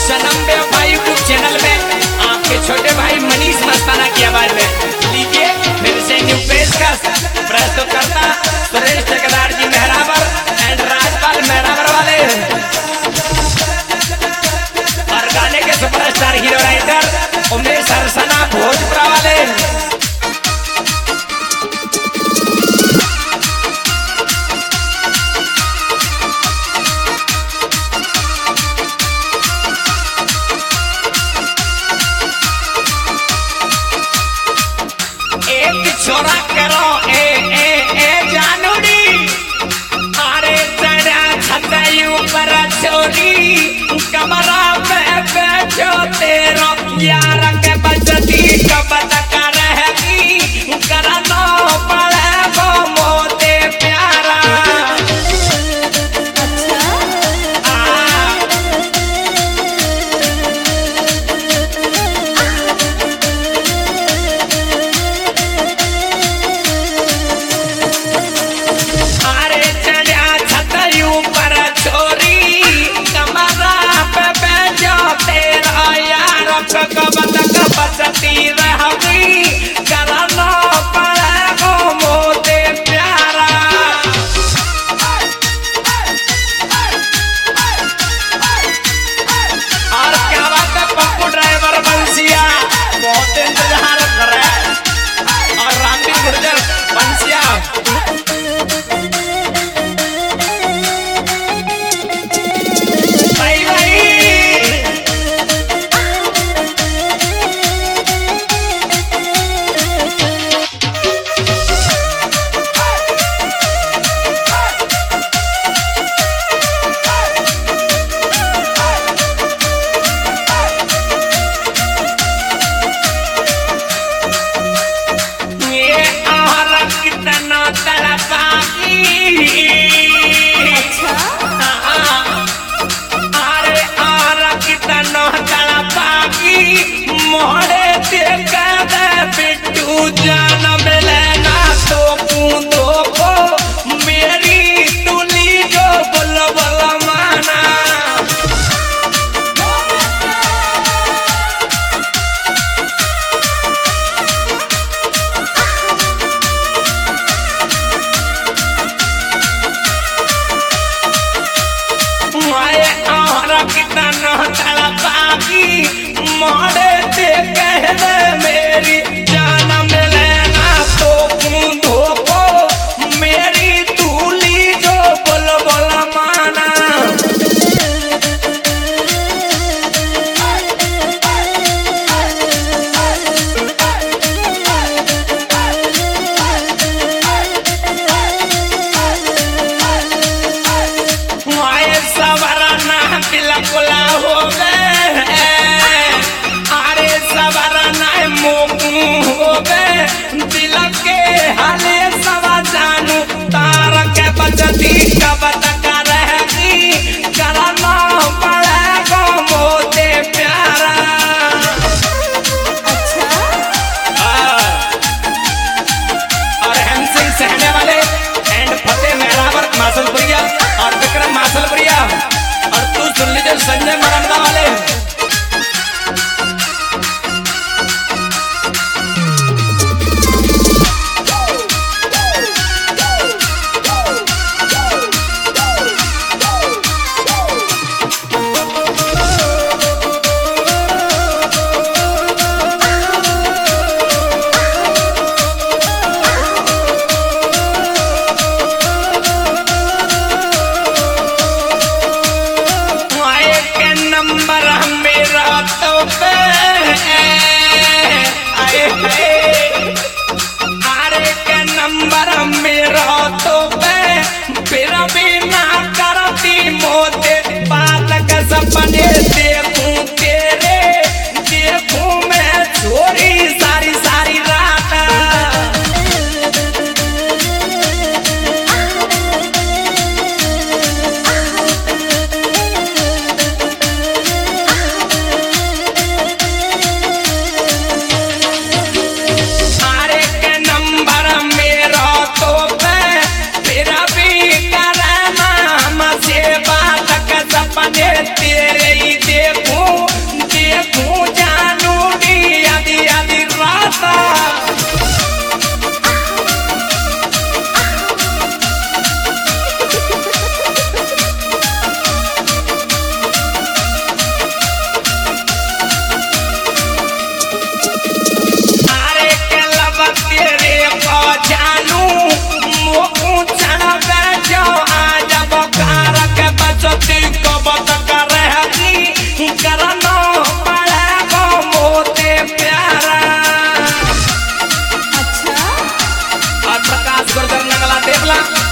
सनम बेवफाई YouTube channel में आपके छोटे भाई मनीष मस्ताना की आवाज में लीजिए मेरे से न्यू पेशकश प्रस्तुत करता सुरेश ठेकेदार जी मेहराबर एंड राजपाल मेहराबर वाले और गाने के superstar hero writer Umesh Harsana भोजपुरा वाले। छोरा करो ए जानूरी अरे तेरा छतई ऊपर छोरी कमरा पे बैठो तेरा यार के बजती कब तक रहेगी करना पड़े वो मोते प्यारा। बचती रही करना पड़े वो मोते प्यारा। और क्या बात है पप्पू ड्राइवर बंसिया बहुत इंतजार कर रहे हैं और रामबीर गुर्जर बंसिया मोड़े बिट्टू जान मिलना तो कूदो को मेरी तुली जो बल बल माना। माए और कितना तड़पागी मोड़े कहने मेरी जान मिलना तो कूदो को मेरी तूली जो बोल बोल माना। माए सवरा ना बिल्कुल हो गए मोकू हो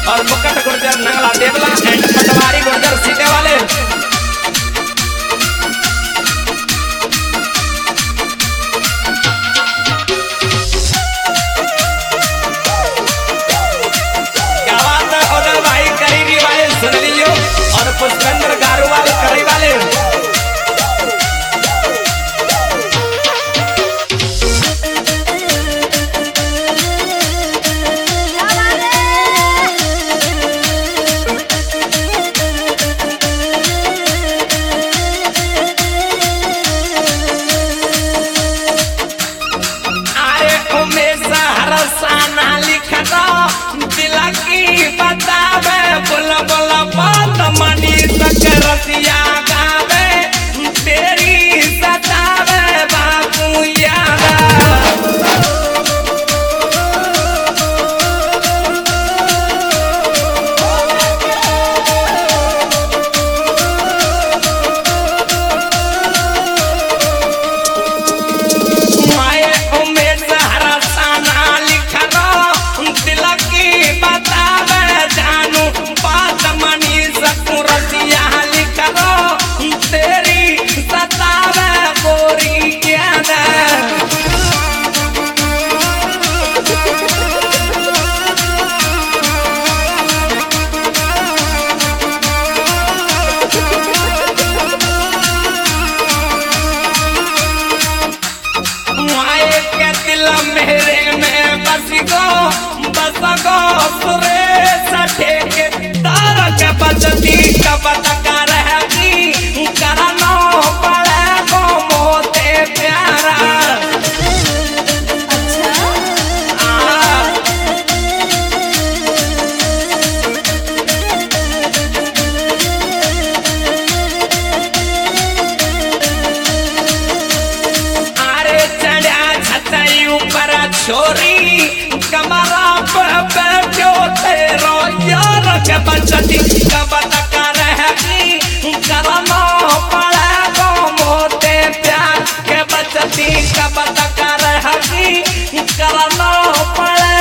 और मुकट गुर्जर नंगला देवला एंड पटवारी गुर्जर सीधे वाले। क्या बात है उधर भाई करीबी वाले सुन लियो और पुष्पेंद्र गारूवाल करी वाले। बुल बुल बात मनी तक रसिया गावे तेरी सतावे बापू याद। माए उमेश हरसाना लिखना दिल की बतावे जानू बात मनी सकुरसिया लिखना तेरी सतावे गोरी ज्ञान। माए के दिल मेरे में बस गो सुरेश ठेके तार के बजती कब तक रहती करनो पड़े गो मोते प्यारा। अरे चढ़ा छतई ऊपर छोरी कमरा पे बैठो तेरो यार के बचती कब तक रहती करनो पड़े गो मोते प्यार के बचती कब तक रहती करनो पड़े